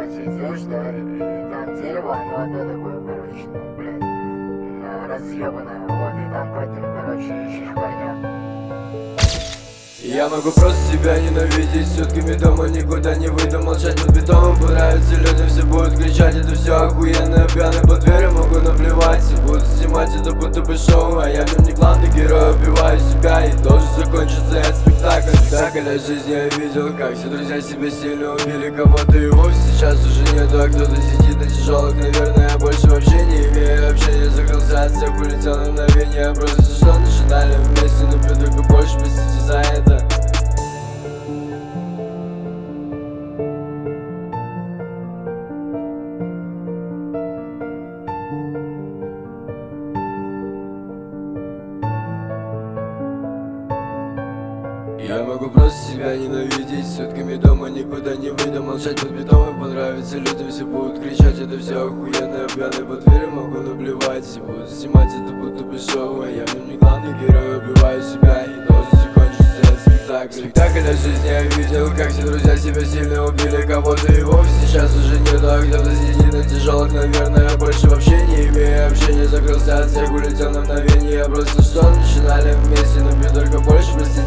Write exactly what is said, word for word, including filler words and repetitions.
короче, идешь, да, и там дерево, оно опять такое, короче, ну, блядь, э, разъебанное, вот, и там под ним, короче, ищешь парня. Я могу просто себя ненавидеть, сутками дома никуда не выйду, молчать под бетоном. Понравится людям, все будут кричать, это все охуенно. Пьяный под дверью, могу наплевать, все будут снимать это будто бы шоу. А я в нем не главный герой, убиваю себя и должен закончиться этот спектакль. Спектакль о жизни я видел, как все друзья себя сильно убили, кого-то и вовсе сейчас уже нету, а кто-то сидит на тяжелых. Наверное, я больше вообще не имею общения, закрылся от всех, улетел на мгновение. Просто все, что начинали вместе, но пью только больше, простите за это. Я могу просто себя ненавидеть, сутками дома никуда не выйду, молчать под бетоном. Понравится людям, все будут кричать, это все охуенно. Пьяный под дверью, могу наплевать, все будут снимать это будто бы шоу. А я в нем не главный герой, убиваю себя и должен закончиться этот спектакль. Спектакль о жизни я видел, как все друзья себя сильно убили, кого-то и вовсе сейчас уже нету, а кто-то сидит на тяжелых. Наверное, я больше вообще не имею общения, закрылся от всех, улетел на мгновение. Просто что начинали вместе, но пью только больше, простите